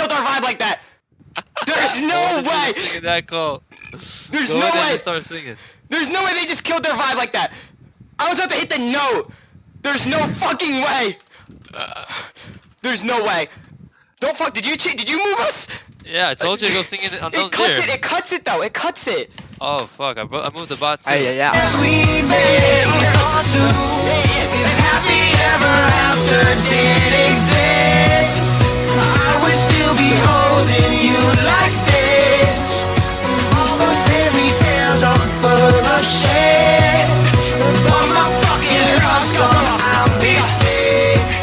killed our vibe like that. There's no way. Singing that call. There's Go no ahead way. and start singing. There's no way they just killed their vibe like that. I was about to hit the note. There's no fucking way. There's no way. Don't fuck. Did you move us? Yeah, I told you to go sing it on those It cuts there. it. It cuts it though. It cuts it. Oh fuck! I moved the bot too. Ay, ay, ay. As we make it to